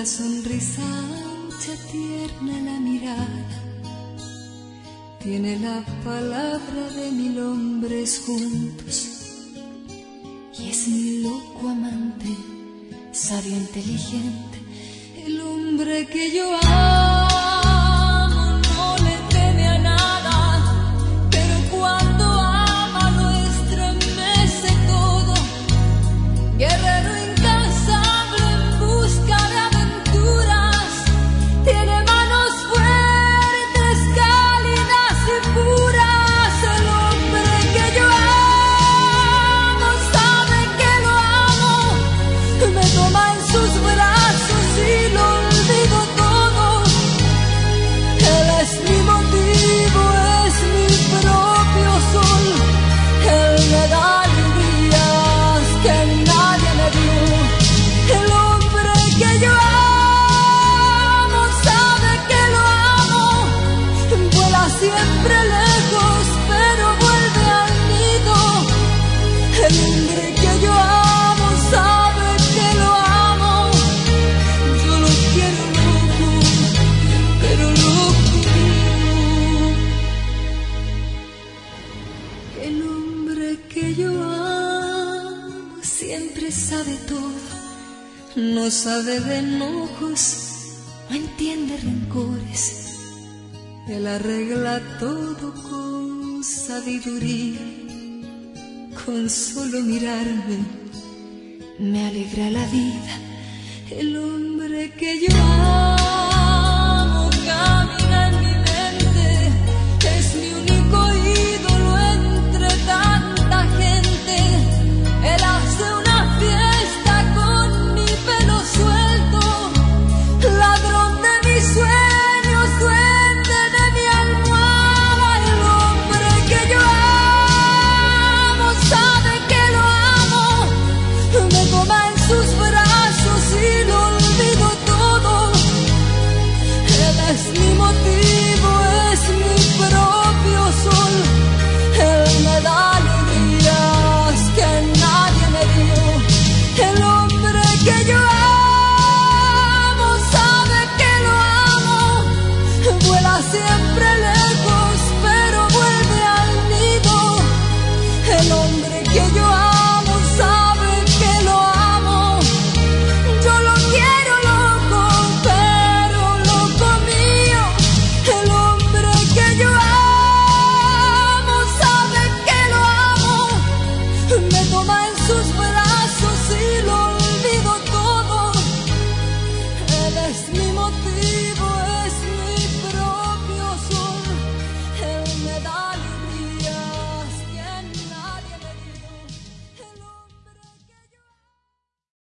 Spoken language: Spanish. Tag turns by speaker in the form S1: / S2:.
S1: la sonrisa ancha, tierna la mirada, tiene la palabra de 1000 hombres juntos, y es mi loco amante, sabio, inteligente, el hombre que yo amo. No le teme a nada, pero cuando ama lo estremece todo. Guerrero incansable en busca de aventuras, tiene manos fuertes, cálidas y puras. El hombre que yo amo sabe que lo amo, me toma en sus brazos y lo olvido todo. Él es mi motivo, es mi propio sol, él me da alegrías que nadie me dio. El hombre que yo amo sabe que lo amo, vuela siempre lejos pero vuelve al nido. El hombre que yo amo sabe que lo amo, yo lo quiero loco, pero loco mío. El hombre que yo amo siempre sabe todo, no sabe de enojos, no entiende rencores, él arregla todo con sabiduría, con solo mirarme me alegra la vida. El hombre que yo amo